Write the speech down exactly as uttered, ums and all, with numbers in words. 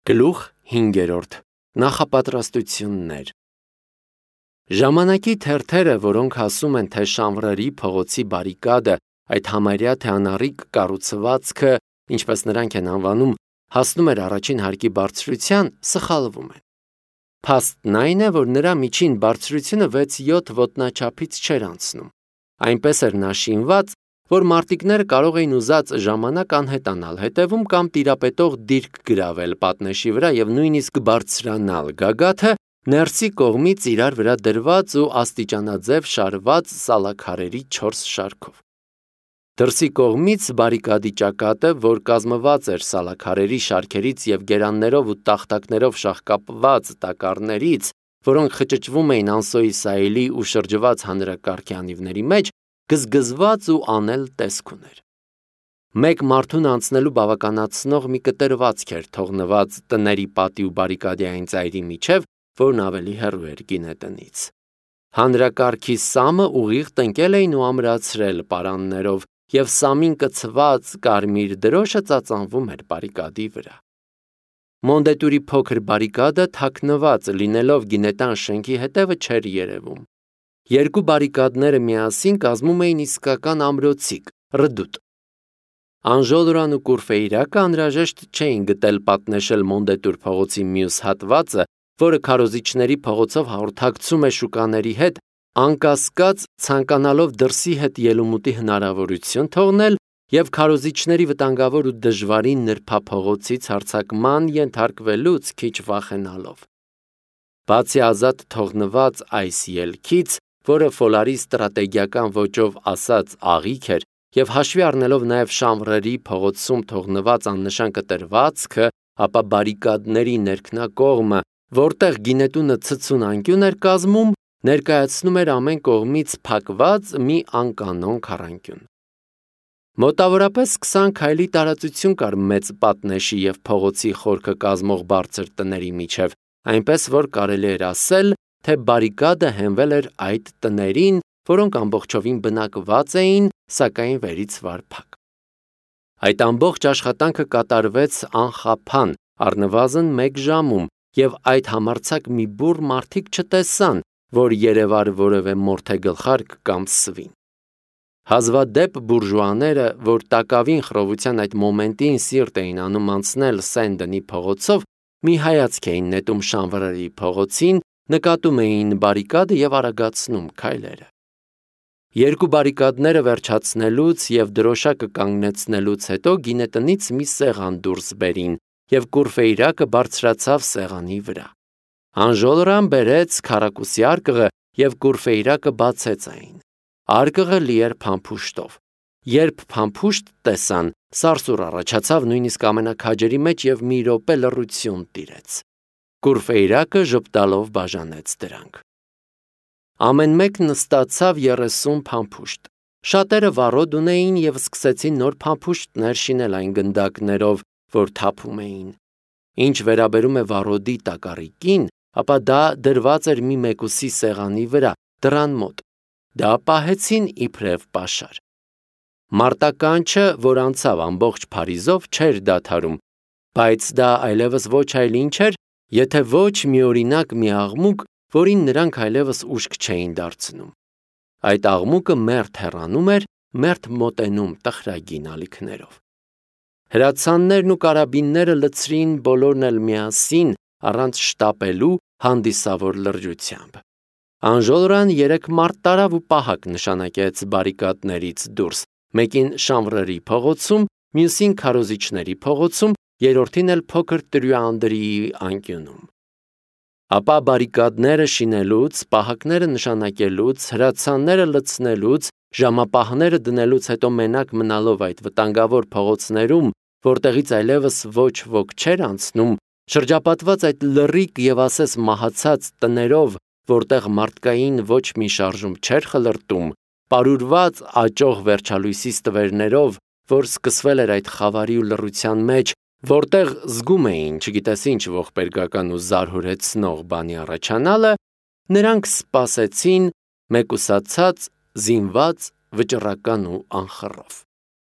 Գլուխ հինգերորդ. Նախապատրաստություններ։ Ժամանակի թերթերը, որոնք ասում են, թե Շամրերի փողոցի բարիկադը, այդ համարյա թե անառիկ կառուցվածքը, ինչպես նրանք են անվանում, հասնում էր առաջին հարկի բարձրության, սխալվում են։ Փաստն այն է, որ նրա միջին բարձրությունը վեց-յոթ ոտնաչափից չէր անցնում։ Այնպես էր նա շինված, որ մարտիկները կարող էին ուզած ժամանակ անհետանալ հետևում կամ տիրապետող դիրք գրավել պատնեշի վրա և նույնիսկ բարձրանալ գագաթը ներսի կողմից իրար վրա դրված ու աստիճանաձև շարված սալաքարերի չորս շարքով։ Դրսի կողմից բարիկադի ճակատը, որ կազմված էր սալաքարերի շարքերից և գերաններով ու տախտակներով շաղկապված տակառներից, որոնք խճճվում էին անսոյի սայլի ու շրջված հանրակարգի անիվների մեջ, գզգզված ու անել տեսք ուներ։ Մեկ մարդուն անցնելու բավականացնող մի կտրվածք էր թողնված տների պատի ու բարիկադային ծայրի միջև, որն ավելի հեռու էր գինետնից։ Հանրակարգի սամը ուղիղ տնկել էին ու ամրացրել պարաններով, և սամին կցված կարմիր դրոշը ծածանվում էր բարիկադի վրա։ Մոնդետուրի փոքր բարիկադը թաքնված լինելով գինետան շենքի հետևը չէր երևում։ Երկու բարիկադները միասին կազմում էին իսկական ամրոցիկ, ռդուտ։ Անժոլրան ու Կուրֆեյրակը անհրաժեշտ չէին գտել պատնեշել Մոնդետուր փողոցի մյուս հատվածը, որը քարոզիչների փողոցով հաղորդակցում է շուկաների հետ, անկասկած ցանկանալով դրսի հետ ելումուտի հնարավորություն թողնել և քարոզիչների վտանգավոր ու դժվարին նրբափողոցից հարձակման ենթարկվելուց քիչ վախենալով։ Բացի ազատ թողնված այս ելքից, որը Ֆոլարի ստրատեգիական ոճով ասած աղիք էր, և հաշվի առնելով նաև Շամրերի փողոցում թողնված աննշան կտրվածքը, ապա բարիկադների ներքնակողմը, որտեղ գինետունը ցցուն անկյուն էր կազմում, ներկայացնում էր ամեն կողմից փակված մի անկանոն քառանկյուն։ Մոտավորապես քսան քայլի տարածություն կար մեծ պատնեշի և փողոցի խորքը կազմող բարձր տների միջև, այնպես որ կարելի էր ասել, թե բարիկադը հենվել էր այդ տներին, որոնք ամբողջովին բնակված էին, սակայն վերից վար փակ։ Այդ ամբողջ աշխատանքը կատարվեց անխափան, առնվազն մեկ ժամում, և այդ համարձակ մի բուռ մարդիկ չտեսան, որ երևար որևէ մորթե-գլխարկ կամ սվին։ Հազվադեպ բուրժուաները, որ տակավին խռովության այդ մոմենտին սիրտ էին անում անցնել Սեն-Դենի փողոցով, մի հայացք էին նետում Շամրերի փողոցին, նկատում էին բարիկադը և արագացնում քայլերը։ Երկու բարիկադները վերջացնելուց և դրոշակը կանգնեցնելուց հետո գինետնից մի սեղան դուրս բերին, և Կուրֆեյրակը բարձրացավ սեղանի վրա։ Անժոլրան բերեց քառակուսի արկղը, և Կուրֆեյրակը բացեց այն։ Արկղը լի էր փամփուշտով։ Երբ փամփուշտ տեսան, սարսուռ առաջացավ նույնիսկ ամենաքաջերի մեջ և մի րոպե լռություն տիրեց։ Կուրֆեյրակը ժպտալով բաժանեց դրանք։ Ամեն մեկն ստացավ երեսուն փամփուշտ։ Շատերը վառոդ ունեին և սկսեցին նոր փամփուշտներ շինել այն գնդակներով, որ թափում էին։ Ինչ վերաբերում է վառոդի տակառիկին, ապա դա դրված էր մի մեկուսի սեղանի վրա, դռան մոտ։ Դա պահեցին իբրև պաշար։ Մարտականչը, որ անցավ ամբողջ Փարիզով, չէր դադարում, բայց դա այլևս ոչ այլ ինչ էր, եթե ոչ միօրինակ մի աղմուկ, որին նրանք այլևս ուշք չէին դարձնում։ Այդ աղմուկը մերթ հեռանում էր, մերթ մոտենում տխրագին ալիքներով։ Հրացաններն ու կարաբինները լցրին բոլորն էլ միասին, առանց շտապելու, հանդիսավոր լրջությամբ։ Անժոլրան երեք մարդ տարավ ու պահակ նշանակեց բարիկադներից դուրս, մեկին Շամրերի փողոցում, մյուսին քարոզիչների փողոցում, երրորդին էլ փոքր Տրյուանդրիի անկյունում։ Ապա բարիկադները շինելուց, պահակները նշանակելուց, հրացանները լցնելուց, ժամապահները դնելուց հետո մենակ մնալով այդ վտանգավոր փողոցներում, որտեղից այլևս ոչ ոք չէր անցնում, շրջապատված այդ լռիկ և ասես մահացած տներով, որտեղ մարդկային ոչ մի շարժում չէր խլրտում, պարուրված աճող վերջալույսի ստվերներով, որ սկսվել էր այդ խավարի ու լռության մեջ, որտեղ զգում էին, չգիտես ինչ ողբերգական ու զարհուրեցնող բանի առաջանալը, նրանք սպասեցին մեկուսացած, զինված, վճռական ու անխռով։